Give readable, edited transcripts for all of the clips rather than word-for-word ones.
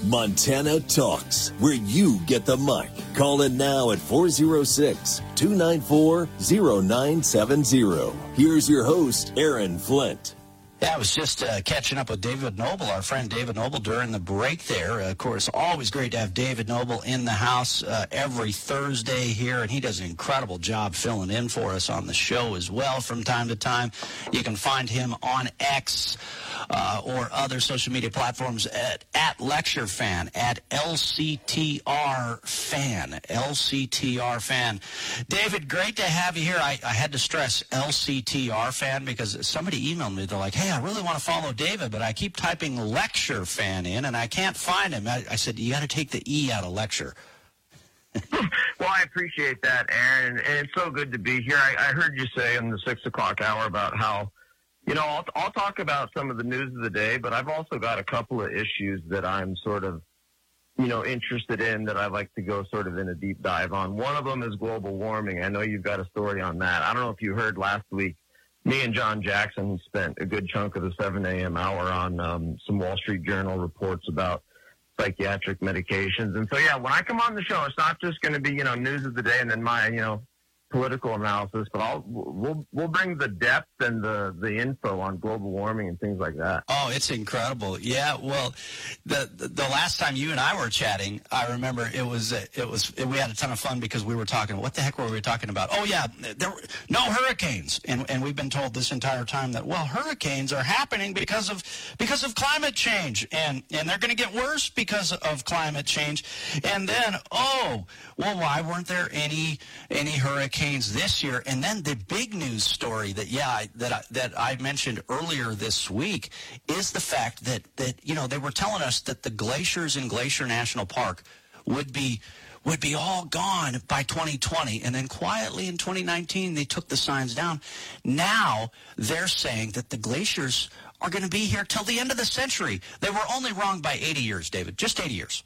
Montana Talks, where you get the mic. Call in now at 406-294-0970. Here's your host, Aaron Flint. Yeah, I was just catching up with David Noble, our friend David Noble, during the break there. Of course, always great to have David Noble in the house every Thursday here, and he does an incredible job filling in for us on the show as well from time to time. You can find him on X or other social media platforms at LectureFan, at LCTR Fan. David, great to have you here. I had to stress LCTR Fan because somebody emailed me. They're like, hey, I really want to follow David, but I keep typing Lecture Fan in, and I can't find him. I said, you got to take the E out of lecture. Well, I appreciate that, Aaron, and it's so good to be here. I heard you say in the 6 o'clock hour about how, I'll talk about some of the news of the day, but I've also got a couple of issues that I'm sort of, interested in that I'd like to go sort of in a deep dive on. One of them is global warming. I know you've got a story on that. I don't know if you heard last week, me and John Jackson spent a good chunk of the 7 a.m. hour on some Wall Street Journal reports about psychiatric medications. And so, when I come on the show, it's not just going to be, news of the day and then my, political analysis, but we'll bring the depth and the info on global warming and things like that. Oh, it's incredible. Yeah, well, the last time you and I were chatting, I remember we had a ton of fun because we were talking, what the heck were we talking about? Oh yeah, there were no hurricanes. And we've been told this entire time that, well, hurricanes are happening because of climate change and they're going to get worse because of climate change. And then, why weren't there any hurricanes this year? And then the big news story that I mentioned earlier this week is the fact that they were telling us that the glaciers in Glacier National Park would be all gone by 2020, and then quietly in 2019 they took the signs down. Now they're saying that the glaciers are going to be here till the end of the century. They were only wrong by 80 years, David, just 80 years.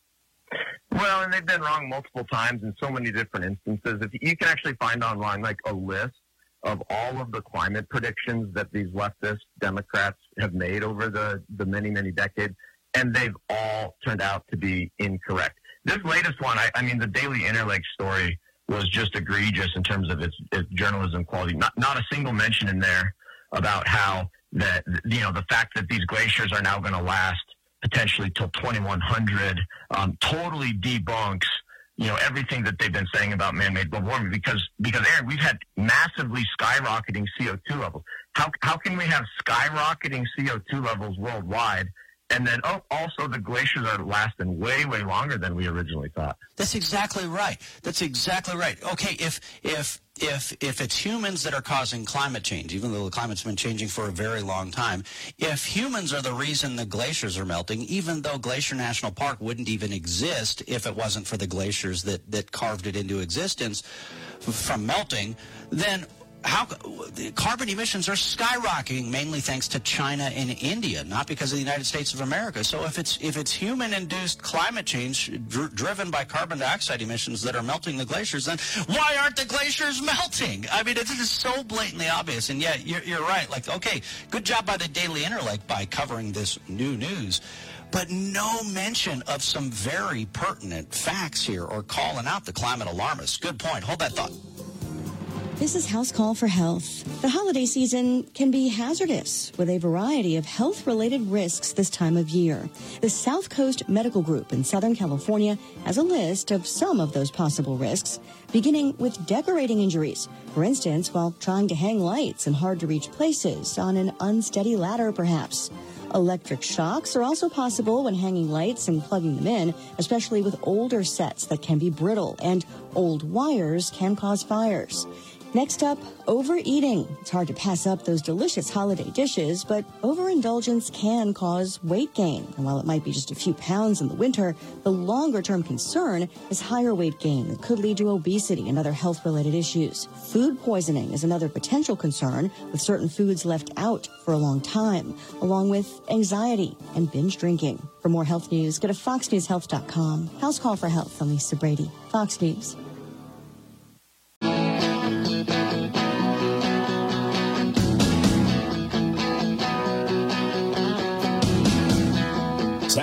Well, and they've been wrong multiple times in so many different instances. If you can actually find online like a list of all of the climate predictions that these leftist Democrats have made over the many, many decades, and they've all turned out to be incorrect. This latest one, the Daily Interlake story was just egregious in terms of its journalism quality. Not a single mention in there about how the fact that these glaciers are now going to last potentially till 2100, totally debunks, everything that they've been saying about man-made global warming because Aaron, we've had massively skyrocketing CO2 levels. How can we have skyrocketing CO2 levels worldwide? And then, also the glaciers are lasting way, way longer than we originally thought. That's exactly right. Okay, if it's humans that are causing climate change, even though the climate's been changing for a very long time, if humans are the reason the glaciers are melting, even though Glacier National Park wouldn't even exist if it wasn't for the glaciers that carved it into existence from melting, then how carbon emissions are skyrocketing, mainly thanks to China and India, not because of the United States of America. So if it's human-induced climate change driven by carbon dioxide emissions that are melting the glaciers, then why aren't the glaciers melting? I mean, it is so blatantly obvious. And yeah, you're right. Like, okay, good job by the Daily Interlake by covering this new news, but no mention of some very pertinent facts here or calling out the climate alarmists. Good point. Hold that thought. This is House Call for Health. The holiday season can be hazardous with a variety of health-related risks this time of year. The South Coast Medical Group in Southern California has a list of some of those possible risks, beginning with decorating injuries. For instance, while trying to hang lights in hard-to-reach places on an unsteady ladder, perhaps. Electric shocks are also possible when hanging lights and plugging them in, especially with older sets that can be brittle, and old wires can cause fires. Next up, overeating. It's hard to pass up those delicious holiday dishes, but overindulgence can cause weight gain. And while it might be just a few pounds in the winter, the longer-term concern is higher weight gain that could lead to obesity and other health-related issues. Food poisoning is another potential concern, with certain foods left out for a long time, along with anxiety and binge drinking. For more health news, go to foxnewshealth.com. House Call for Health. I'm Lisa Brady, Fox News.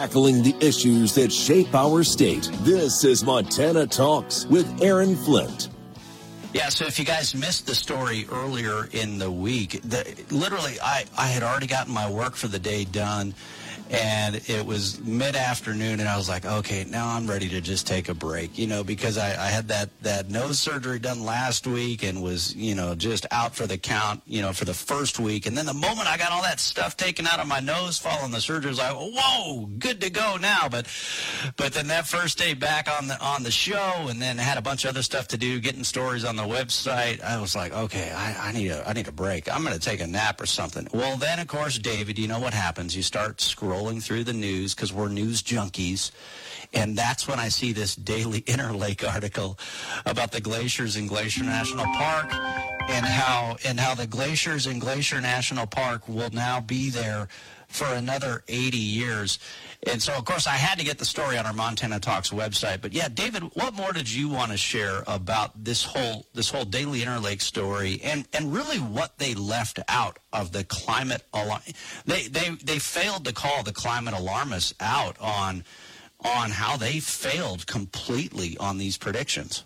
tackling the issues that shape our state. This is Montana Talks with Aaron Flint. Yeah, so if you guys missed the story earlier in the week, literally I had already gotten my work for the day done, and it was mid-afternoon, and I was like, okay, now I'm ready to just take a break, because I had that nose surgery done last week and was, just out for the count, for the first week. And then the moment I got all that stuff taken out of my nose following the surgery, I was like, whoa, good to go now. But then that first day back on the show, and then had a bunch of other stuff to do, getting stories on the website, I was like, okay, I need a break. I'm going to take a nap or something. Well, then, of course, David, you know what happens. You start scrolling through the news because we're news junkies, and that's when I see this Daily Interlake article about the glaciers in Glacier National Park and how the glaciers in Glacier National Park will now be there for another 80 years. And so, of course, I had to get the story on our Montana Talks website. But, yeah, David, what more did you want to share about this whole Daily Interlake story and really what they left out of the climate alarm? They failed to call the climate alarmists out on how they failed completely on these predictions.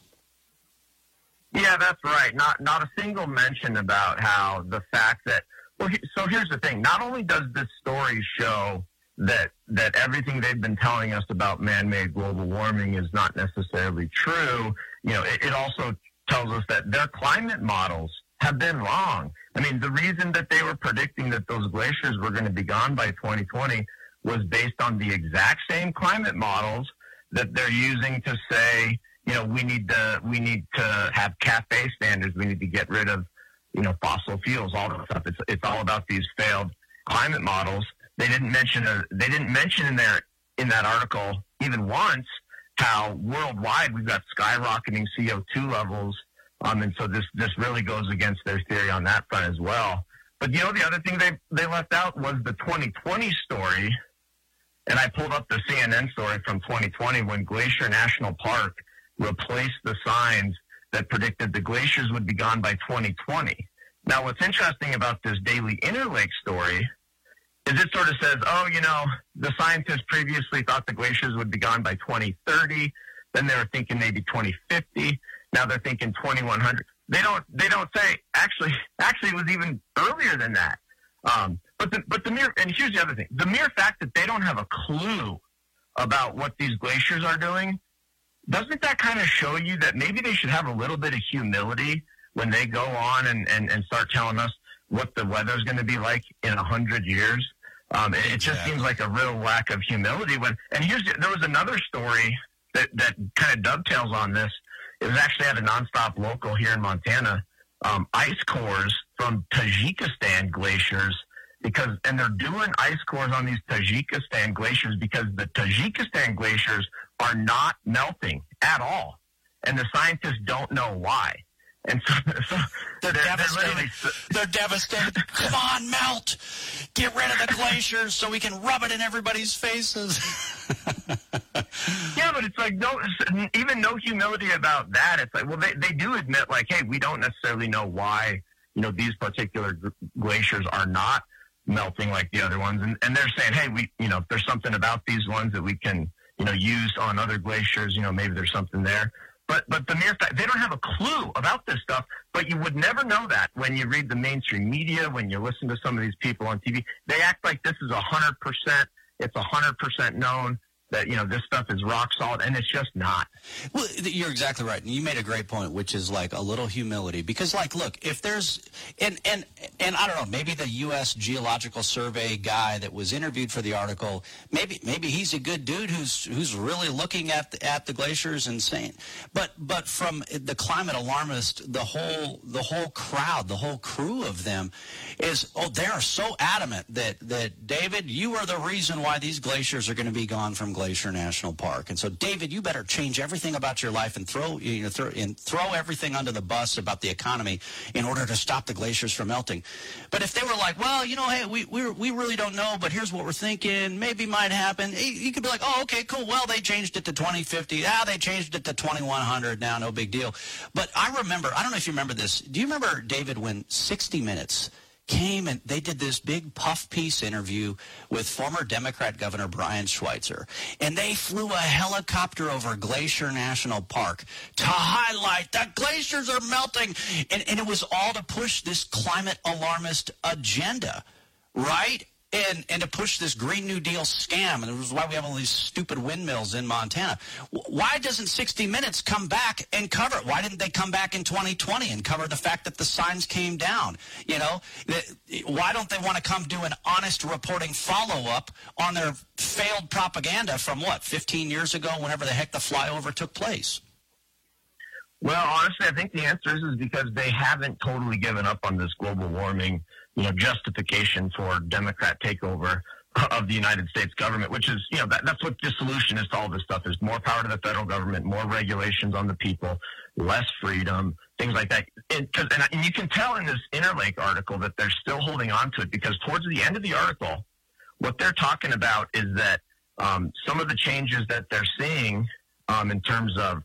Yeah, that's right. Not a single mention about how the fact that so here's the thing. Not only does this story show that everything they've been telling us about man-made global warming is not necessarily true, it also tells us that their climate models have been wrong. I mean, the reason that they were predicting that those glaciers were going to be gone by 2020 was based on the exact same climate models that they're using to say, we need to have CAFE standards. We need to get rid of fossil fuels, all that stuff. It's all about these failed climate models. They didn't mention in that article even once how worldwide we've got skyrocketing CO2 levels. And so this really goes against their theory on that front as well. But the other thing they left out was the 2020 story. And I pulled up the CNN story from 2020 when Glacier National Park replaced the signs that predicted the glaciers would be gone by 2020. Now, what's interesting about this Daily Interlake story is it sort of says, the scientists previously thought the glaciers would be gone by 2030. Then they were thinking maybe 2050. Now they're thinking 2100. They don't say, actually it was even earlier than that. But here's the other thing. The mere fact that they don't have a clue about what these glaciers are doing, doesn't that kind of show you that maybe they should have a little bit of humility when they go on and start telling us what the weather's going to be like in 100 years? It just seems like a real lack of humility. There was another story that kind of dovetails on this. It was actually at a nonstop local here in Montana. Ice cores from Tajikistan glaciers, and they're doing ice cores on these Tajikistan glaciers because the Tajikistan glaciers are not melting at all, and the scientists don't know why. And so they're devastated. They're devastated. Come on, melt! Get rid of the glaciers so we can rub it in everybody's faces. Yeah, but it's like even no humility about that. It's like, well, they do admit, like, hey, we don't necessarily know why these particular glaciers are not melting like the other ones, and they're saying, hey, there's something about these ones that we can use on other glaciers. Maybe there's something there. But the mere fact, they don't have a clue about this stuff, but you would never know that when you read the mainstream media, when you listen to some of these people on TV. They act like this is 100%, it's 100% known that, this stuff is rock solid, and it's just not. Well, you're exactly right. And you made a great point, which is like a little humility. Because, like, look, if there's and I don't know, maybe the U.S. Geological Survey guy that was interviewed for the article, maybe he's a good dude who's really looking at the glaciers and saying, but from the climate alarmist, the whole crowd, the whole crew of them is, they are so adamant that David, you are the reason why these glaciers are going to be gone from Glacier National Park. And so, David, you better change everything about your life and throw everything under the bus about the economy in order to stop the glaciers from melting. But if they were like, well, hey, we really don't know, but here's what we're thinking, maybe might happen, you could be like, oh, okay, cool. Well, they changed it to 2050. They changed it to 2100 now, no big deal. But I remember, I don't know if you remember this. Do you remember, David, when 60 Minutes came and they did this big puff piece interview with former Democrat Governor Brian Schweitzer. And they flew a helicopter over Glacier National Park to highlight that glaciers are melting. And it was all to push this climate alarmist agenda, right? And to push this Green New Deal scam. And it was why we have all these stupid windmills in Montana. Why doesn't 60 Minutes come back and cover it? Why didn't they come back in 2020 and cover the fact that the signs came down? You know, why don't they want to come do an honest reporting follow-up on their failed propaganda from, 15 years ago, whenever the heck the flyover took place? Well, honestly, I think the answer is because they haven't totally given up on this global warming, justification for Democrat takeover of the United States government, which is, that's what the solution is to all this stuff. There's more power to the federal government, more regulations on the people, less freedom, things like that. And you can tell in this Interlake article that they're still holding on to it, because towards the end of the article, what they're talking about is that some of the changes that they're seeing in terms of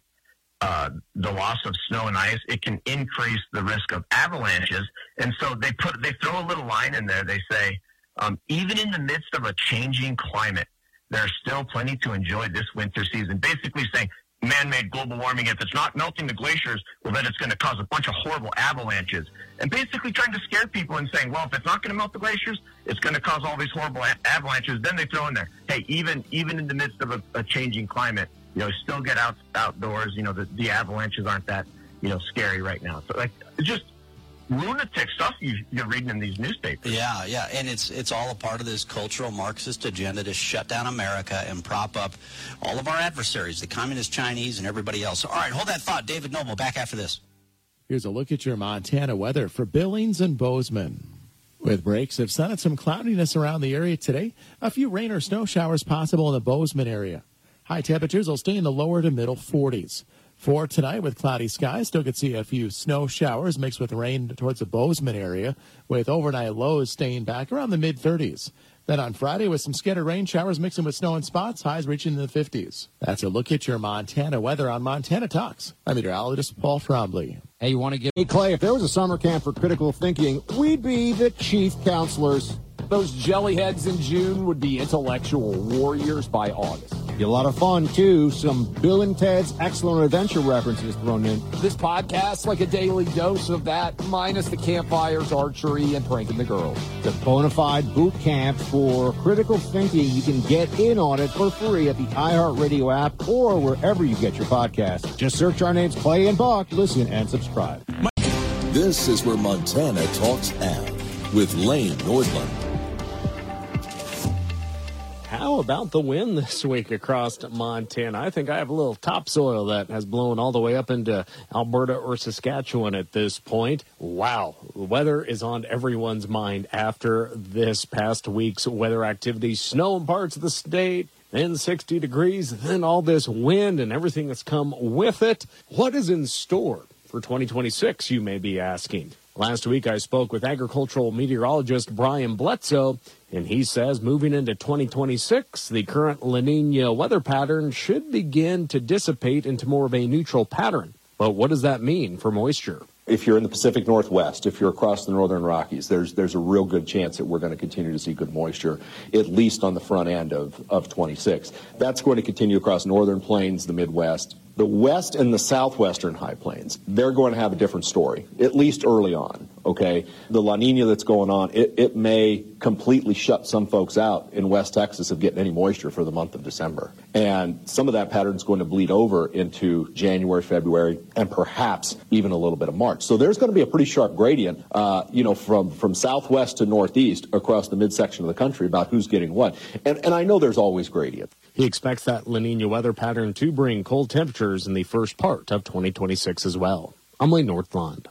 the loss of snow and ice, it can increase the risk of avalanches. And so they throw a little line in there. They say, even in the midst of a changing climate, there's still plenty to enjoy this winter season. Basically saying man-made global warming, if it's not melting the glaciers, well, then it's going to cause a bunch of horrible avalanches. And basically trying to scare people and saying, well, if it's not going to melt the glaciers, it's going to cause all these horrible avalanches. Then they throw in there, hey, even in the midst of a changing climate, still get outdoors. The avalanches aren't that, scary right now. So, it's just lunatic stuff you're reading in these newspapers. Yeah. And it's all a part of this cultural Marxist agenda to shut down America and prop up all of our adversaries, the communist Chinese and everybody else. All right, hold that thought. David Noble, back after this. Here's a look at your Montana weather for Billings and Bozeman. With breaks of sun and some cloudiness around the area today, a few rain or snow showers possible in the Bozeman area. High temperatures will stay in the lower to middle 40s. For tonight, with cloudy skies, still could see a few snow showers mixed with rain towards the Bozeman area, with overnight lows staying back around the mid-30s. Then on Friday, with some scattered rain showers mixing with snow in spots, highs reaching the 50s. That's a look at your Montana weather on Montana Talks. I'm meteorologist Paul Trombley. Hey, you want to give me Clay? If there was a summer camp for critical thinking, we'd be the chief counselors. Those jellyheads in June would be intellectual warriors by August. Be a lot of fun, too. Some Bill and Ted's Excellent Adventure references thrown in. This podcast's like a daily dose of that, minus the campfires, archery, and pranking the girls. The bona fide boot camp for critical thinking. You can get in on it for free at the iHeartRadio app or wherever you get your podcasts. Just search our names, Clay and Buck. Listen and subscribe. This is where Montana Talks at with Lane Nordlund. How about the wind this week across Montana? I think I have a little topsoil that has blown all the way up into Alberta or Saskatchewan at this point. Wow, the weather is on everyone's mind after this past week's weather activities. Snow in parts of the state, then 60 degrees, then all this wind and everything that's come with it. What is in store for 2026, you may be asking? Last week, I spoke with agricultural meteorologist Brian Bledsoe, and he says moving into 2026, the current La Nina weather pattern should begin to dissipate into more of a neutral pattern. But what does that mean for moisture? If you're in the Pacific Northwest, if you're across the northern Rockies, there's a real good chance that we're going to continue to see good moisture, at least on the front end of 26. That's going to continue across northern plains, the Midwest. The west and the southwestern high plains, they're going to have a different story, at least early on, okay? The La Nina that's going on, it may completely shut some folks out in West Texas of getting any moisture for the month of December. And some of that pattern is going to bleed over into January, February, and perhaps even a little bit of March. So there's going to be a pretty sharp gradient, from southwest to northeast across the midsection of the country about who's getting what. And I know there's always gradient. He expects that La Nina weather pattern to bring cold temperatures in the first part of 2026 as well. I'm Lane Northland.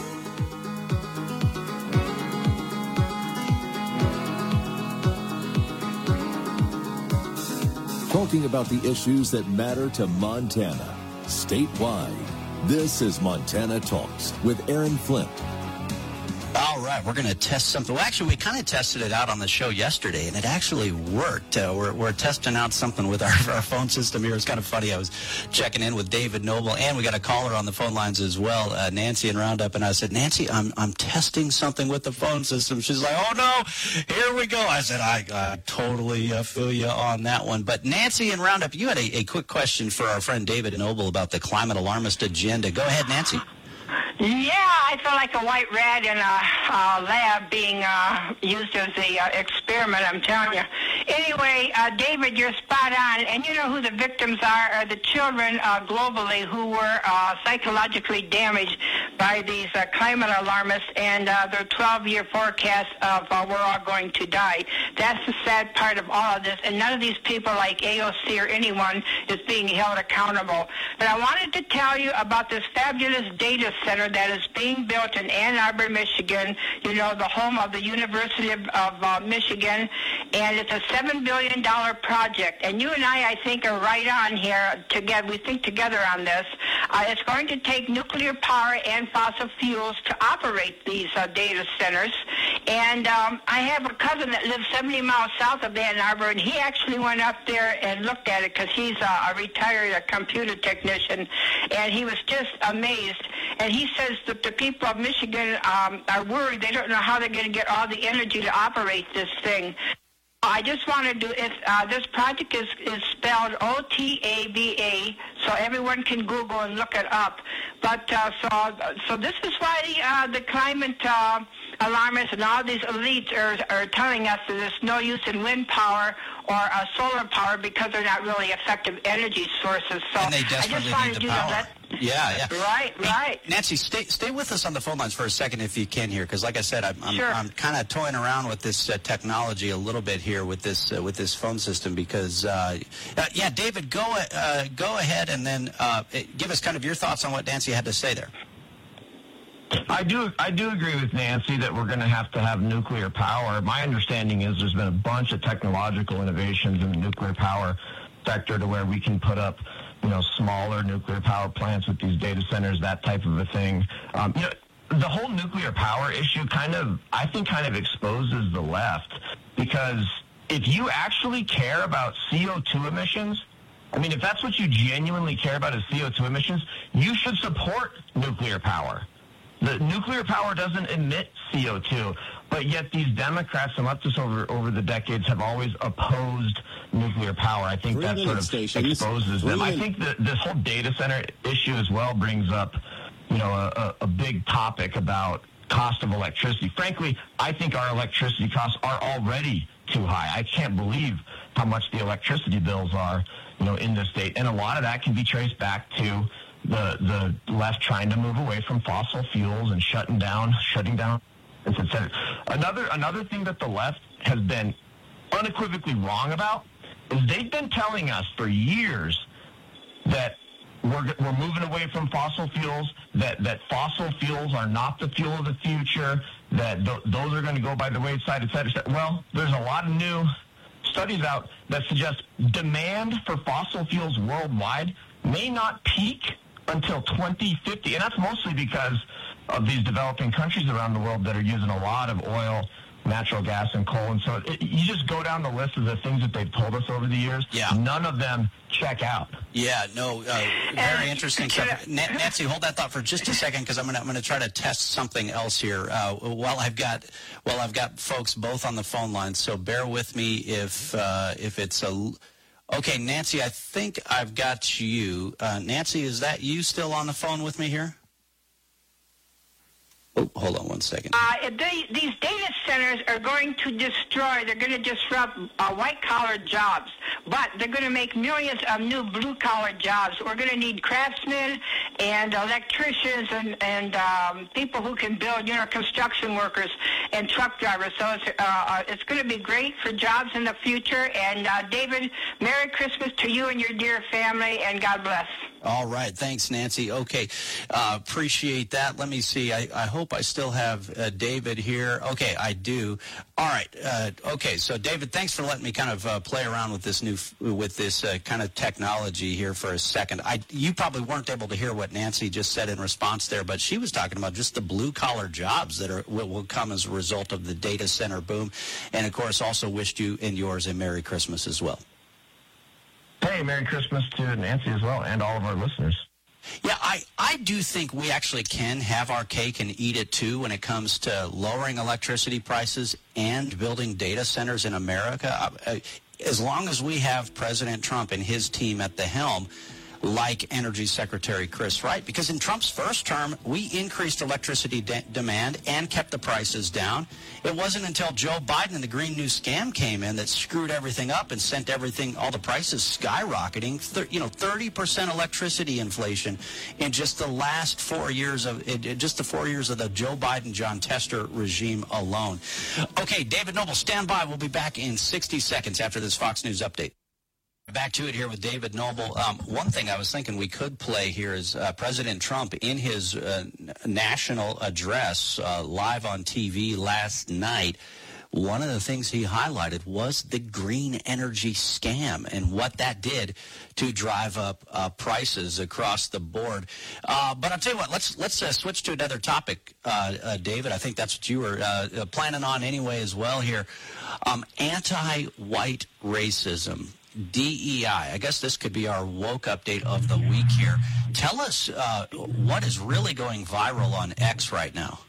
Talking about the issues that matter to Montana, statewide. This is Montana Talks with Aaron Flint. All right. right, we're going to test something. Well, actually, we kind of tested it out on the show yesterday, and it actually worked. We're testing out something with our phone system here. It's kind of funny. I was checking in with David Noble, and we got a caller on the phone lines as well, Nancy in Roundup. And I said, Nancy, I'm testing something with the phone system. She's like, oh, no, here we go. I said, I totally feel you on that one. But Nancy in Roundup, you had a quick question for our friend David Noble about the climate alarmist agenda. Go ahead, Nancy. Yeah, I feel like a white rat in a lab being used as a experiment, I'm telling you. Anyway, David, you're spot on. And you know who the victims are the children globally who were psychologically damaged by these climate alarmists and their 12-year forecast of we're all going to die. That's the sad part of all of this. And none of these people like AOC or anyone is being held accountable. But I wanted to tell you about this fabulous data center that is being built in Ann Arbor, Michigan, you know, the home of the University of Michigan, and it's a $7 billion project. And you and I think, are right on here together. We think together on this. It's going to take nuclear power and fossil fuels to operate these data centers. And I have a cousin that lives 70 miles south of Ann Arbor, and he actually went up there and looked at it because he's a retired computer technician, and he was just amazed. And he says that the people of Michigan are worried. They don't know how they're going to get all the energy to operate this thing. I just wanted to, this project is spelled OTABA, so everyone can Google and look it up. But so this is why the climate alarmists and all these elites are telling us that there's no use in wind power or solar power because they're not really effective energy sources. So and they desperately need the power. Yeah. Right. Hey, Nancy, stay with us on the phone lines for a second if you can here, because like I said, I'm kind of toying around with this technology a little bit here with this phone system because David, go ahead and then give us kind of your thoughts on what Nancy had to say there. I do agree with Nancy that we're going to have nuclear power. My understanding is there's been a bunch of technological innovations in the nuclear power sector to where we can put up, smaller nuclear power plants with these data centers, that type of a thing. The whole nuclear power issue kind of exposes the left, because if you actually care about CO2 emissions, if that's what you genuinely care about is CO2 emissions, you should support nuclear power. The nuclear power doesn't emit CO2, but yet these Democrats and leftists over the decades have always opposed nuclear power. I think that sort of exposes them. I think that this whole data center issue as well brings up, a big topic about cost of electricity. Frankly, I think our electricity costs are already too high. I can't believe how much the electricity bills are, in this state. And a lot of that can be traced back to the left trying to move away from fossil fuels and shutting down, etc. Another thing that the left has been unequivocally wrong about is they've been telling us for years that we're moving away from fossil fuels, that fossil fuels are not the fuel of the future, that those are going to go by the wayside, et cetera, et cetera. Well, there's a lot of new studies out that suggest demand for fossil fuels worldwide may not peak until 2050, and that's mostly because of these developing countries around the world that are using a lot of oil, natural gas, and coal. And so you just go down the list of the things that they've told us over the years. Yeah. None of them check out. Yeah, no, very interesting stuff. Nancy, hold that thought for just a second, because I'm gonna try to test something else here while I've got folks both on the phone line. So bear with me if it's a. Okay, Nancy, I think I've got you. Nancy, is that you still on the phone with me here? Oh, hold on one second. These data centers are going to they're going to disrupt white-collar jobs, but they're going to make millions of new blue-collar jobs. We're going to need craftsmen and electricians and people who can build, construction workers and truck drivers. So it's going to be great for jobs in the future. And, David, Merry Christmas to you and your dear family, and God bless. All right. Thanks, Nancy. Okay. Appreciate that. Let me see. I hope I still have David here. Okay, I do. All right. Okay. So, David, thanks for letting me kind of play around with this kind of technology here for a second. You probably weren't able to hear what what Nancy just said in response there, but she was talking about just the blue-collar jobs that will come as a result of the data center boom. And, of course, also wished you and yours a Merry Christmas as well. Hey, Merry Christmas to Nancy as well and all of our listeners. Yeah, I do think we actually can have our cake and eat it, too, when it comes to lowering electricity prices and building data centers in America. As long as we have President Trump and his team at the helm, like Energy Secretary Chris Wright, because in Trump's first term, we increased electricity demand and kept the prices down. It wasn't until Joe Biden and the Green New Scam came in that screwed everything up and sent all the prices skyrocketing. 30% electricity inflation in just the last 4 years of the Joe Biden, John Tester regime alone. Okay, David Noble, stand by. We'll be back in 60 seconds after this Fox News update. Back to it here with David Noble. One thing I was thinking we could play here is President Trump in his national address live on TV last night. One of the things he highlighted was the green energy scam and what that did to drive up prices across the board. But I'll tell you what, let's switch to another topic, David. I think that's what you were planning on anyway as well here. Anti-white racism. DEI. I guess this could be our woke update of the week here. Tell us what is really going viral on X right now.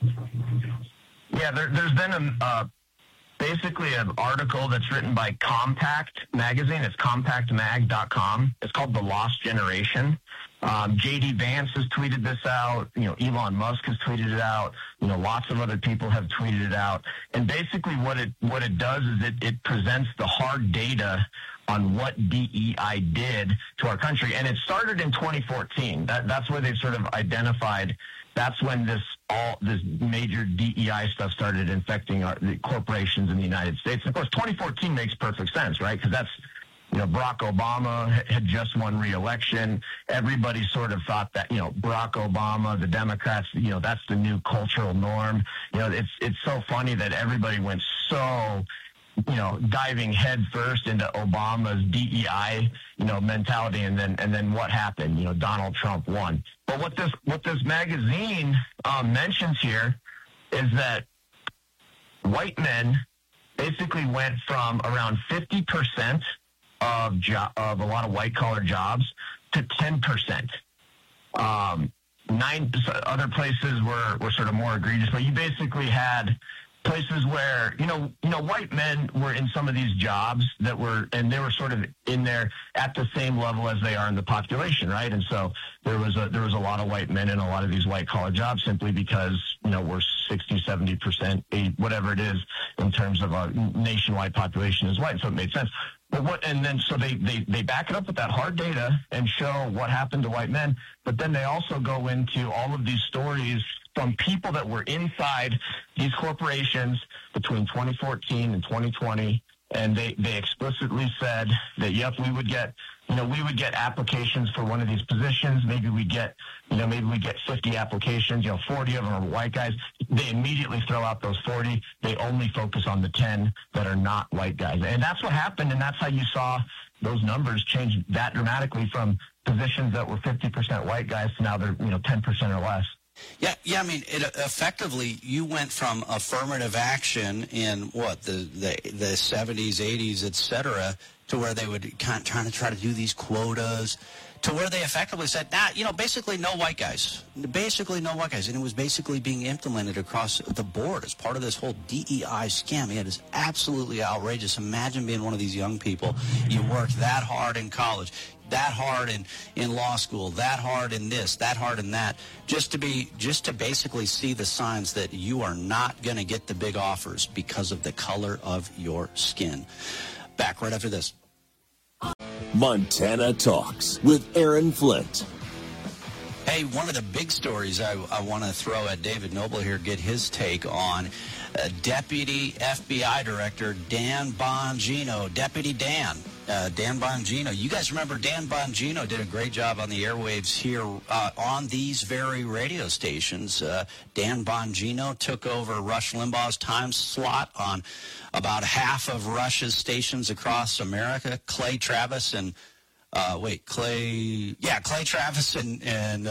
Yeah, there's been basically an article that's written by Compact Magazine. It's compactmag.com. It's called The Lost Generation. J.D. Vance has tweeted this out. Elon Musk has tweeted it out. Lots of other people have tweeted it out. And basically what it does is it presents the hard data on what DEI did to our country. And it started in 2014. That's where they've sort of identified. That's when this major DEI stuff started infecting the corporations in the United States. And of course, 2014 makes perfect sense, right? Because that's, Barack Obama had just won re-election. Everybody sort of thought that, Barack Obama, the Democrats, that's the new cultural norm. It's so funny that everybody went so, diving head first into Obama's DEI, mentality, and then what happened? Donald Trump won. But what this magazine mentions here is that white men basically went from around 50% of a lot of white-collar jobs to 10%. Other places were sort of more egregious, but you basically had places where, white men were in some of these jobs they were sort of in there at the same level as they are in the population, right? And so there was a lot of white men in a lot of these white collar jobs simply because, we're 60, 70%, whatever it is in terms of our nationwide population is white. So it made sense. But so they back it up with that hard data and show what happened to white men. But then they also go into all of these stories from people that were inside these corporations between 2014 and 2020, and they explicitly said that, yep, we would get applications for one of these positions. Maybe we get 50 applications, 40 of them are white guys. They immediately throw out those 40. They only focus on the 10 that are not white guys. And that's what happened, and that's how you saw those numbers change that dramatically from positions that were 50% white guys to now they're, 10% or less. Yeah. I mean, effectively, you went from affirmative action in the 70s, 80s, et cetera, to where they would try to do these quotas, to where they effectively said, basically no white guys. Basically no white guys. And it was basically being implemented across the board as part of this whole DEI scam. It is absolutely outrageous. Imagine being one of these young people. You worked that hard in college, that hard in law school, that hard in this, that hard in that, just to basically see the signs that you are not going to get the big offers because of the color of your skin. Back right after this. Montana Talks with Aaron Flint. Hey, one of the big stories I want to throw at David Noble here, get his take on Deputy FBI Director Dan Bongino. Deputy Dan Bongino. You guys remember Dan Bongino did a great job on the airwaves here on these very radio stations. Dan Bongino took over Rush Limbaugh's time slot on about half of Rush's stations across America. Clay Travis and Clay Travis and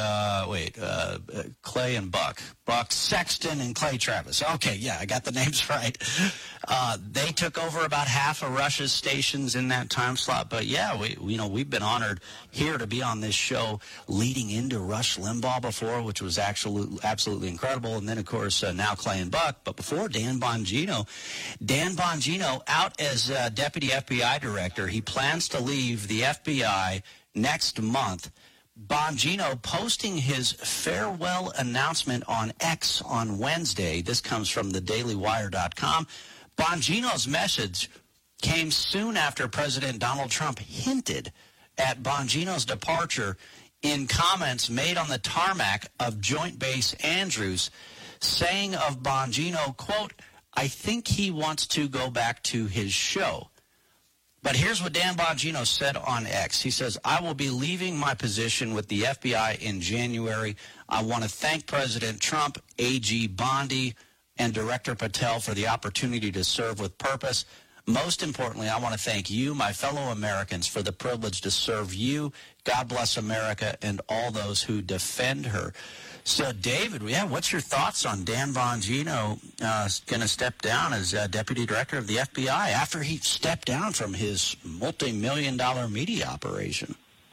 Clay and Buck Sexton and Clay Travis. Okay, yeah, I got the names right. They took over about half of Rush's stations in that time slot. But yeah, we've been honored here to be on this show leading into Rush Limbaugh before, which was absolutely incredible. And then of course now Clay and Buck. But before Dan Bongino out as deputy FBI director. He plans to leave the FBI next month. Bongino posting his farewell announcement on X on Wednesday. This comes from thedailywire.com. Bongino's message came soon after President Donald Trump hinted at Bongino's departure in comments made on the tarmac of Joint Base Andrews, saying of Bongino, quote, "I think he wants to go back to his show." But here's what Dan Bongino said on X. He says, "I will be leaving my position with the FBI in January. I want to thank President Trump, AG Bondi, and Director Patel for the opportunity to serve with purpose. Most importantly, I want to thank you, my fellow Americans, for the privilege to serve you. God bless America and all those who defend her." So, David, what's your thoughts on Dan Bongino going to step down as deputy director of the FBI after he stepped down from his multi-million-dollar media operation?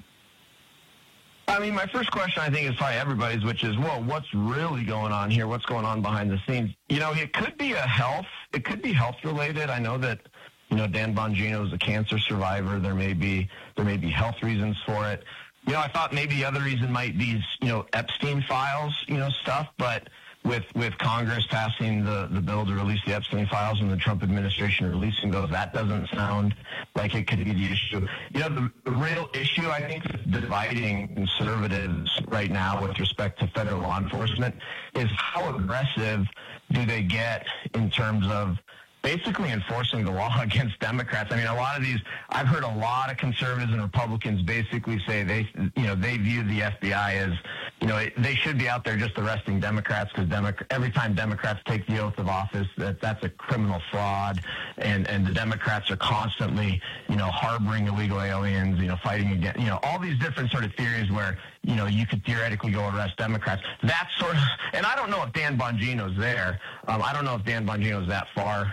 I mean, my first question, I think, is probably everybody's, which is, well, what's really going on here? What's going on behind the scenes? It could be health-related. I know that, Dan Bongino is a cancer survivor. There may be health reasons for it. I thought maybe the other reason might be, Epstein files, stuff, but with Congress passing the bill to release the Epstein files and the Trump administration releasing those, that doesn't sound like it could be the issue. The real issue, I think, dividing conservatives right now with respect to federal law enforcement is how aggressive do they get in terms of basically enforcing the law against Democrats. I mean, I've heard a lot of conservatives and Republicans basically say they view the FBI as, they should be out there just arresting Democrats because every time Democrats take the oath of office, that's a criminal fraud, and the Democrats are constantly, harboring illegal aliens, fighting against, all these different sort of theories where, you could theoretically go arrest Democrats. That sort of, and I don't know if Dan Bongino's there. I don't know if Dan Bongino's that far.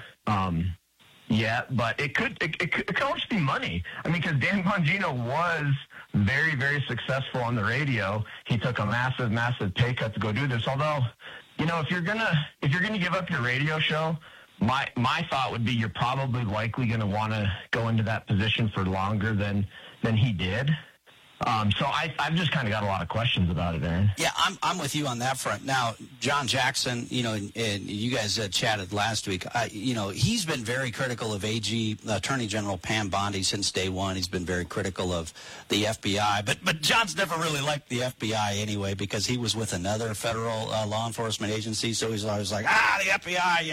But it could almost be money. I mean, because Dan Bongino was very, very successful on the radio. He took a massive, massive pay cut to go do this. Although, if you're gonna give up your radio show, my thought would be you're probably likely gonna want to go into that position for longer than he did. So I've just kind of got a lot of questions about it, Aaron. Yeah, I'm with you on that front. Now, John Jackson, and you guys chatted last week. He's been very critical of AG Attorney General Pam Bondi since day one. He's been very critical of the FBI, but John's never really liked the FBI anyway because he was with another federal law enforcement agency. So he's always like, the FBI,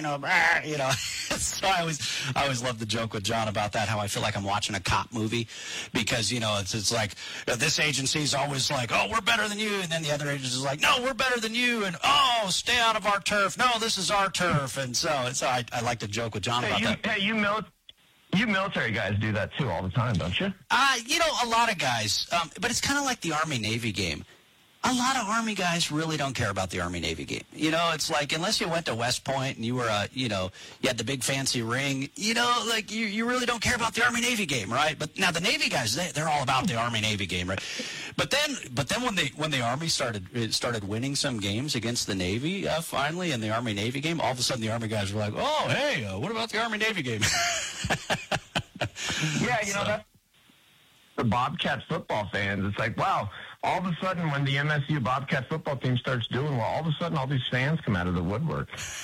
So I always love the joke with John about that. How I feel like I'm watching a cop movie because it's like. This agency's always like, oh, we're better than you. And then the other agency's like, no, we're better than you. And, oh, stay out of our turf. No, this is our turf. And so I like to joke with John about that. Hey, you military guys do that, too, all the time, don't you? A lot of guys. But it's kind of like the Army-Navy game. A lot of Army guys really don't care about the Army-Navy game. It's like, unless you went to West Point and you were, you had the big fancy ring, you really don't care about the Army-Navy game, right? But now the Navy guys, they're all about the Army-Navy game, right? But then when the Army started winning some games against the Navy, finally, in the Army-Navy game, all of a sudden the Army guys were like, oh, hey, what about the Army-Navy game? Yeah, that's the Bobcat football fans. It's like, wow. All of a sudden, when the MSU Bobcat football team starts doing well, all of a sudden, all these fans come out of the woodwork.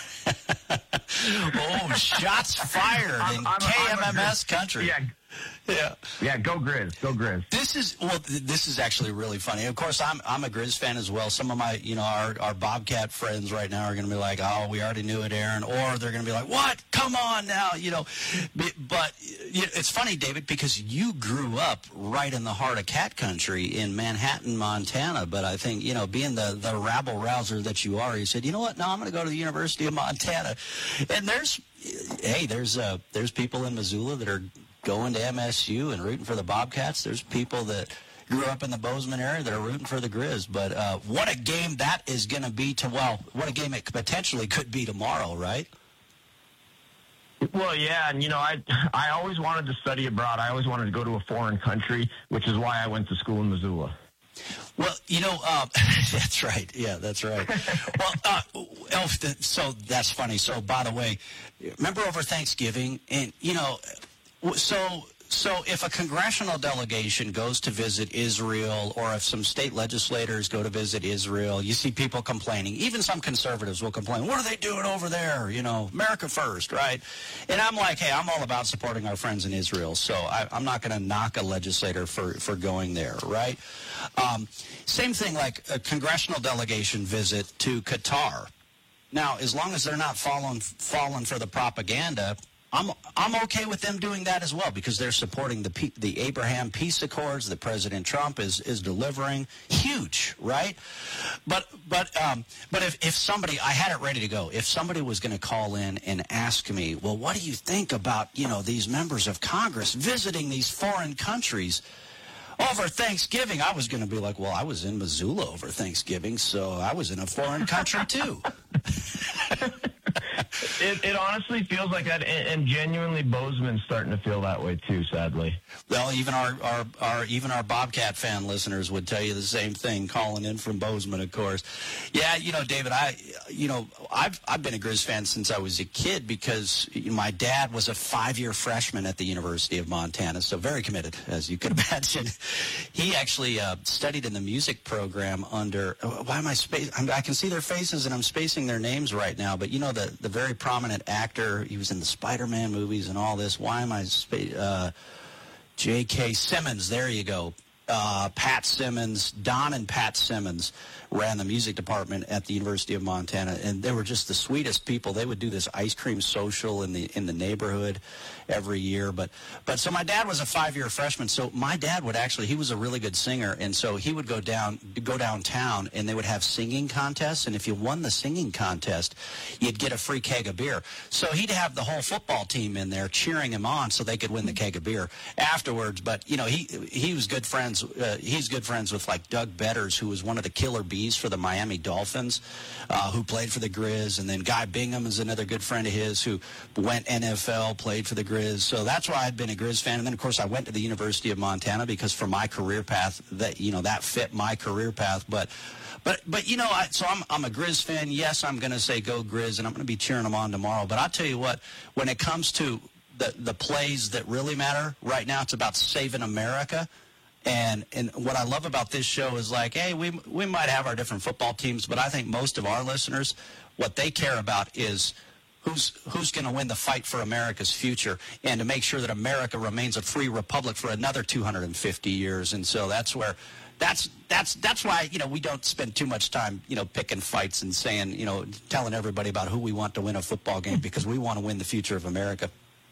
Oh, shots fired in KMMS country. Yeah, go Grizz, go Grizz. This is actually really funny. Of course, I'm a Grizz fan as well. Some of my, our Bobcat friends right now are going to be like, oh, we already knew it, Aaron. Or they're going to be like, what? Come on now, But it's funny, David, because you grew up right in the heart of cat country in Manhattan, Montana. But I think, being the rabble-rouser that you are, you said, you know what? No, I'm going to go to the University of Montana. And there's people in Missoula that are going to MSU and rooting for the Bobcats. There's people that grew up in the Bozeman area that are rooting for the Grizz. But what a game that is going to be what a game it potentially could be tomorrow, right? Well, yeah, and, I always wanted to study abroad. I always wanted to go to a foreign country, which is why I went to school in Missoula. Well, that's right. Yeah, that's right. Well, so that's funny. So, by the way, remember over Thanksgiving, and, So if a congressional delegation goes to visit Israel, or if some state legislators go to visit Israel, you see people complaining. Even some conservatives will complain, what are they doing over there? America first, right? And I'm like, hey, I'm all about supporting our friends in Israel, so I'm not going to knock a legislator for going there, right? Same thing like a congressional delegation visit to Qatar. Now, as long as they're not falling for the propaganda, I'm okay with them doing that as well, because they're supporting the Abraham Peace Accords that President Trump is delivering. Huge, right? But if somebody, I had it ready to go. If somebody was going to call in and ask me, well, what do you think about these members of Congress visiting these foreign countries over Thanksgiving? I was going to be like, well, I was in Missoula over Thanksgiving, so I was in a foreign country too. It honestly feels like that, and genuinely Bozeman's starting to feel that way too, sadly. Well, even our Bobcat fan listeners would tell you the same thing, calling in from Bozeman, of course. Yeah, David, I've been a Grizz fan since I was a kid, because my dad was a 5-year freshman at the University of Montana, so very committed, as you can imagine. He actually studied in the music program under, why am I spacing? I can see their faces and I'm spacing their names right now, but the very prominent actor, he was in the Spider-Man movies and all this. Why am I J.K. Simmons, there you go. Pat Simmons, Don and Pat Simmons ran the music department at the University of Montana, and they were just the sweetest people. They would do this ice cream social in the neighborhood every year. But so my dad was a 5-year freshman, so my dad would he was a really good singer, and so he would go downtown, and they would have singing contests, and if you won the singing contest, you'd get a free keg of beer. So he'd have the whole football team in there cheering him on so they could win the keg of beer afterwards. But he was good friends. He's good friends with like Doug Betters, who was one of the killer bees for the Miami Dolphins, who played for the Grizz, and then Guy Bingham is another good friend of his who went NFL, played for the Grizz. So that's why I'd been a Grizz fan. And then of course I went to the University of Montana because for my career path that fit my career path. But so I'm a Grizz fan. Yes, I'm going to say go Grizz, and I'm going to be cheering them on tomorrow. But I'll tell you what, when it comes to the plays that really matter right now, it's about saving America. And what I love about this show is like, hey, we might have our different football teams, but I think most of our listeners, what they care about is who's going to win the fight for America's future, and to make sure that America remains a free republic for another 250 years. And so that's why we don't spend too much time picking fights and saying telling everybody about who we want to win a football game, because we want to win the future of America.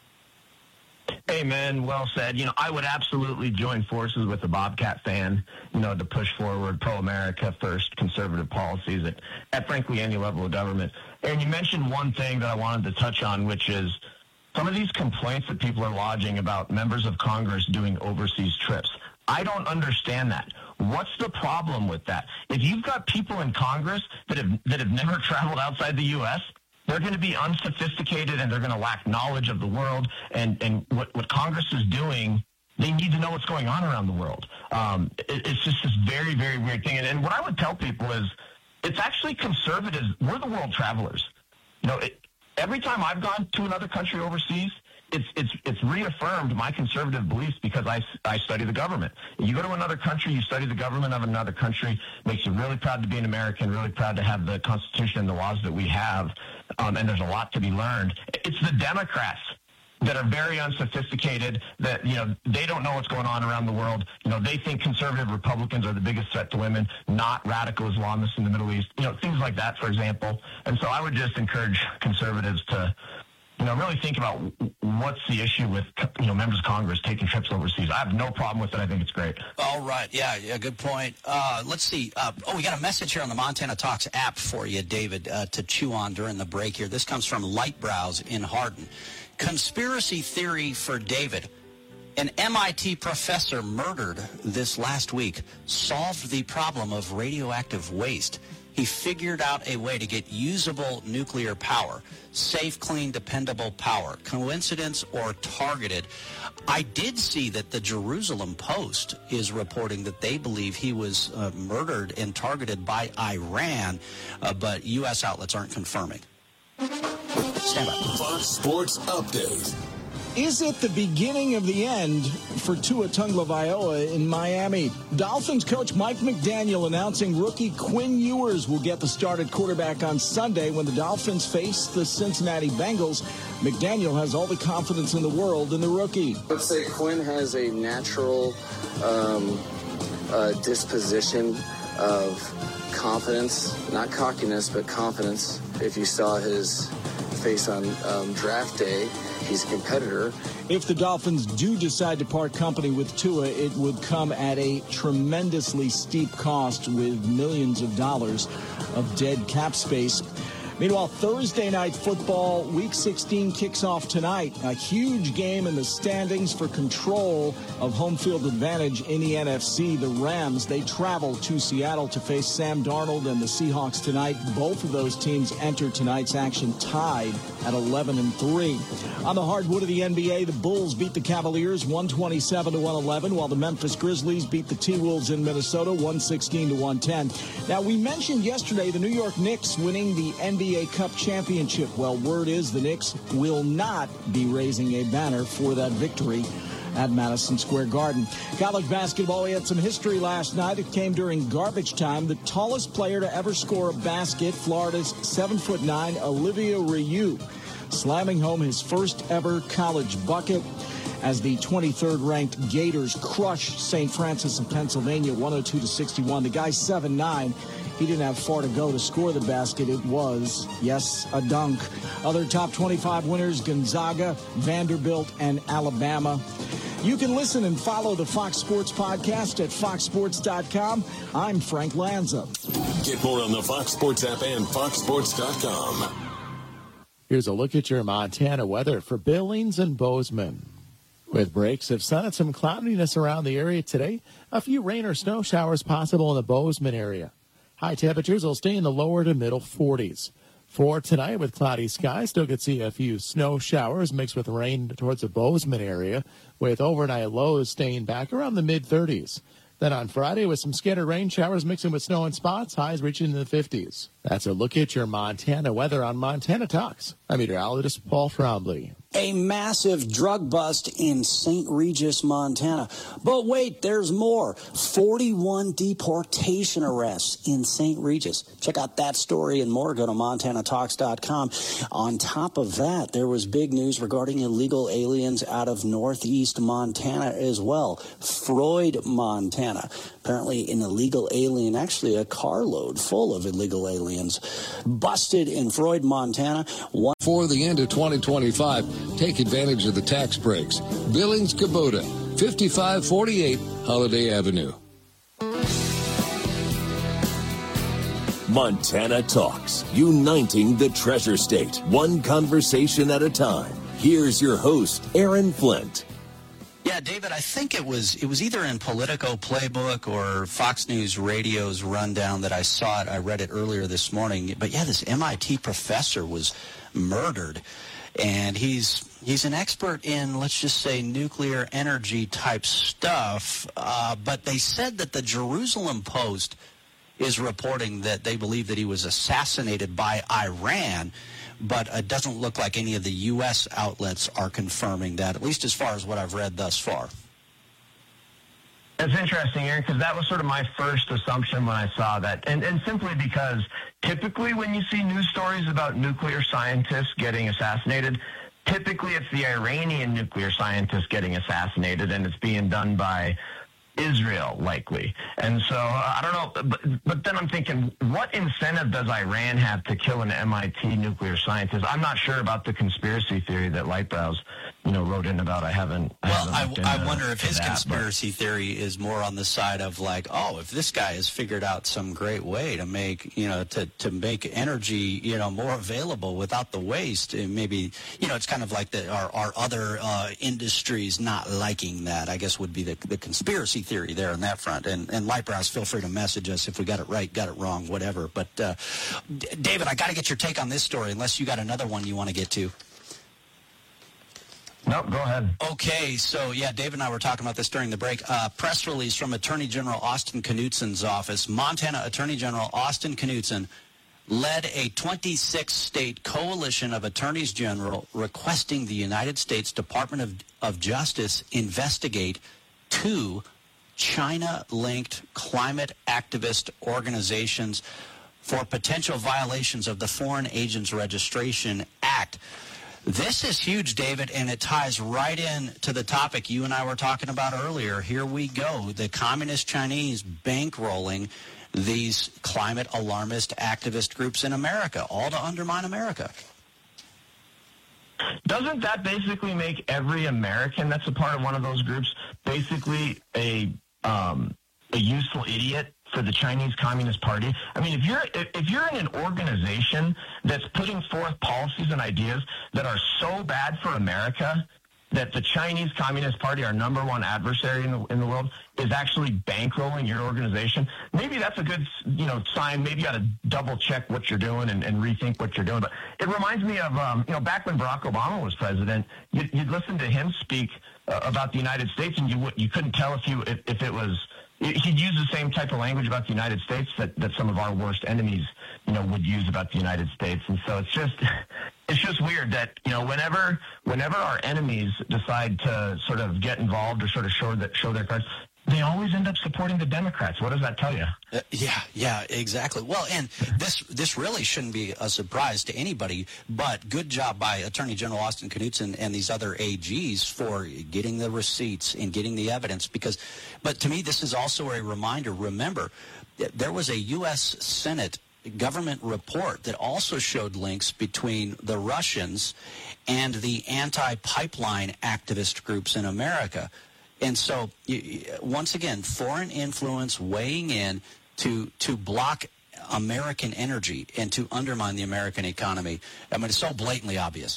Amen. Well said. I would absolutely join forces with the Bobcat fan, to push forward pro-America first conservative policies at frankly any level of government. And you mentioned one thing that I wanted to touch on, which is some of these complaints that people are lodging about members of Congress doing overseas trips. I don't understand that. What's the problem with that? If you've got people in Congress that have never traveled outside the U.S., they're going to be unsophisticated, and they're going to lack knowledge of the world. And what Congress is doing, they need to know what's going on around the world. It's just this very, very weird thing. And what I would tell people is, it's actually conservatives. We're the world travelers. Every time I've gone to another country overseas, it's reaffirmed my conservative beliefs, because I study the government. You go to another country, you study the government of another country, makes you really proud to be an American, really proud to have the Constitution and the laws that we have, and there's a lot to be learned. It's the Democrats that are very unsophisticated, that, they don't know what's going on around the world. They think conservative Republicans are the biggest threat to women, not radical Islamists in the Middle East, things like that, for example. And so I would just encourage conservatives to really think about what's the issue with, members of Congress taking trips overseas. I have no problem with it. I think it's great. All right. Yeah, good point. Let's see. We got a message here on the Montana Talks app for you, David, to chew on during the break here. This comes from Lightbrows in Hardin. Conspiracy theory for David. An MIT professor murdered this last week solved the problem of radioactive waste. He figured out a way to get usable nuclear power, safe, clean, dependable power. Coincidence or targeted? I did see that the Jerusalem Post is reporting that they believe he was murdered and targeted by Iran, but U.S. outlets aren't confirming. Stand by. Fox Sports Update. Is it the beginning of the end for Tua Tagovailoa in Miami? Dolphins coach Mike McDaniel announcing rookie Quinn Ewers will get the start at quarterback on Sunday when the Dolphins face the Cincinnati Bengals. McDaniel has all the confidence in the world in the rookie. Let's say Quinn has a natural disposition of confidence, not cockiness, but confidence. If you saw his face on draft day, he's a competitor. If the Dolphins do decide to part company with Tua, it would come at a tremendously steep cost with millions of dollars of dead cap space. Meanwhile, Thursday night football, Week 16 kicks off tonight. A huge game in the standings for control of home field advantage in the NFC. The Rams, they travel to Seattle to face Sam Darnold and the Seahawks tonight. Both of those teams enter tonight's action tied at 11-3. On the hardwood of the NBA, the Bulls beat the Cavaliers 127-111, while the Memphis Grizzlies beat the T-Wolves in Minnesota 116-110. Now, we mentioned yesterday the New York Knicks winning the NBA Cup championship. Well, word is the Knicks will not be raising a banner for that victory at Madison Square Garden. College basketball, we had some history last night. It came during garbage time. The tallest player to ever score a basket, Florida's 7'9", Olivia Ryu, slamming home his first ever college bucket as the 23rd ranked Gators crushed St. Francis of Pennsylvania 102-61. The guy's 7'9". He didn't have far to go to score the basket. It was, yes, a dunk. Other top 25 winners, Gonzaga, Vanderbilt, and Alabama. You can listen and follow the Fox Sports Podcast at foxsports.com. I'm Frank Lanza. Get more on the Fox Sports app and foxsports.com. Here's a look at your Montana weather for Billings and Bozeman. With breaks of sun and some cloudiness around the area today, a few rain or snow showers possible in the Bozeman area. High temperatures will stay in the lower to middle 40s. For tonight, with cloudy skies, still could see a few snow showers mixed with rain towards the Bozeman area, with overnight lows staying back around the mid-30s. Then on Friday, with some scattered rain showers mixing with snow in spots, highs reaching the 50s. That's a look at your Montana weather on Montana Talks. I'm meteorologist Paul Trombley. A massive drug bust in St. Regis, Montana. But wait, there's more. 41 deportation arrests in St. Regis. Check out that story and more. Go to MontanaTalks.com. On top of that, there was big news regarding illegal aliens out of northeast Montana as well. Freud, Montana. Apparently an illegal alien, actually a carload full of illegal aliens, busted in Freud, Montana. For the end of 2025, take advantage of the tax breaks. Billings Kubota, 5548 Holiday Avenue. Montana Talks, uniting the Treasure State, one conversation at a time. Here's your host, Aaron Flint. Yeah, David, I think it was either in Politico Playbook or Fox News Radio's rundown that I saw it. I read it earlier this morning. But yeah, this MIT professor was murdered, and he's an expert in, let's just say, nuclear energy type stuff. But they said that the Jerusalem Post is reporting that they believe that he was assassinated by Iran. But it doesn't look like any of the U.S. outlets are confirming that, at least as far as what I've read thus far. It's interesting, Aaron, because that was sort of my first assumption when I saw that. And simply because typically when you see news stories about nuclear scientists getting assassinated, typically it's the Iranian nuclear scientist getting assassinated, and it's being done by Israel, likely. And so I don't know, but then I'm thinking, what incentive does Iran have to kill an MIT nuclear scientist? I'm not sure about the conspiracy theory that Lightbrow's, wrote in about. I wonder if his conspiracy theory is more on the side of like, oh, if this guy has figured out some great way to make, to make energy, more available without the waste, and maybe, it's kind of like our other industries not liking that, I guess would be the conspiracy theory there on that front. And Lightbrow's, feel free to message us if we got it right, got it wrong, whatever. But David, I got to get your take on this story, unless you got another one you want to get to. No, go ahead. Okay, so David and I were talking about this during the break. Press release from Attorney General Austin Knudsen's office. Montana Attorney General Austin Knudsen led a 26-state coalition of attorneys general requesting the United States Department of Justice investigate 2 China-linked climate activist organizations for potential violations of the Foreign Agents Registration Act. This is huge, David, and it ties right in to the topic you and I were talking about earlier. Here we go. The Communist Chinese bankrolling these climate alarmist activist groups in America, all to undermine America. Doesn't that basically make every American that's a part of one of those groups basically a useful idiot for the Chinese Communist Party? I mean, if you're in an organization that's putting forth policies and ideas that are so bad for America that the Chinese Communist Party, our number one adversary in the world, is actually bankrolling your organization, maybe that's a good sign. Maybe you ought to double check what you're doing and rethink what you're doing. But it reminds me of back when Barack Obama was president, you'd listen to him speak about the United States, and you couldn't tell if it was. He'd use the same type of language about the United States that some of our worst enemies, would use about the United States. And so it's just weird that, whenever our enemies decide to sort of get involved or sort of show their cards, they always end up supporting the Democrats. What does that tell you? Yeah, exactly. Well, and this really shouldn't be a surprise to anybody, but good job by Attorney General Austin Knudsen and these other AGs for getting the receipts and getting the evidence. But to me, this is also a reminder. Remember, there was a U.S. Senate government report that also showed links between the Russians and the anti-pipeline activist groups in America. And so, once again, foreign influence weighing in to block American energy and to undermine the American economy. I mean, it's so blatantly obvious.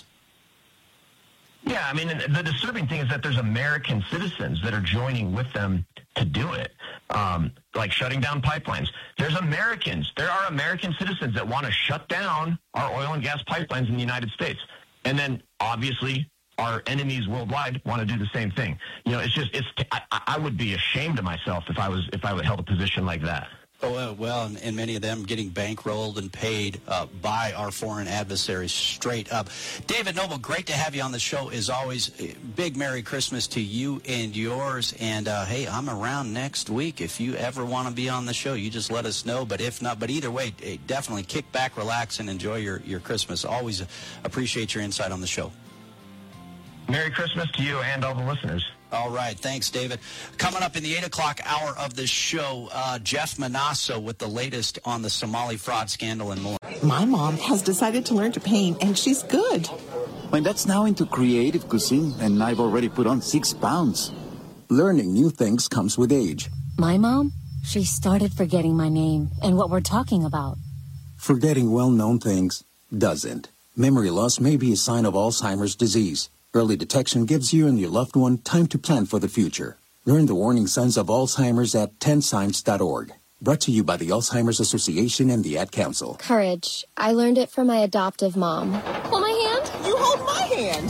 Yeah, I mean, the disturbing thing is that there's American citizens that are joining with them to do it, like shutting down pipelines. There are American citizens that want to shut down our oil and gas pipelines in the United States. And then, obviously, our enemies worldwide want to do the same thing. I would be ashamed of myself if I would held a position like that. Oh, well, and many of them getting bankrolled and paid by our foreign adversaries straight up. David Noble, great to have you on the show as always. Big Merry Christmas to you and yours. And, hey, I'm around next week. If you ever want to be on the show, you just let us know. But if not, either way, definitely kick back, relax, and enjoy your Christmas. Always appreciate your insight on the show. Merry Christmas to you and all the listeners. All right. Thanks, David. Coming up in the 8 o'clock hour of the show, Jeff Manasso with the latest on the Somali fraud scandal and more. My mom has decided to learn to paint, and she's good. My dad's now into creative cuisine, and I've already put on 6 pounds. Learning new things comes with age. My mom, she started forgetting my name and what we're talking about. Forgetting well-known things doesn't. Memory loss may be a sign of Alzheimer's disease. Early detection gives you and your loved one time to plan for the future. Learn the warning signs of Alzheimer's at 10signs.org. Brought to you by the Alzheimer's Association and the Ad Council. Courage. I learned it from my adoptive mom. Hold my hand? You hold my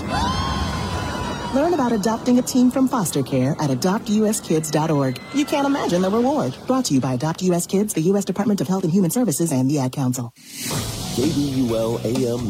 hand. Learn about adopting a teen from foster care at adoptuskids.org. You can't imagine the reward. Brought to you by Adopt US Kids, the U.S. Department of Health and Human Services, and the Ad Council. KBUL AM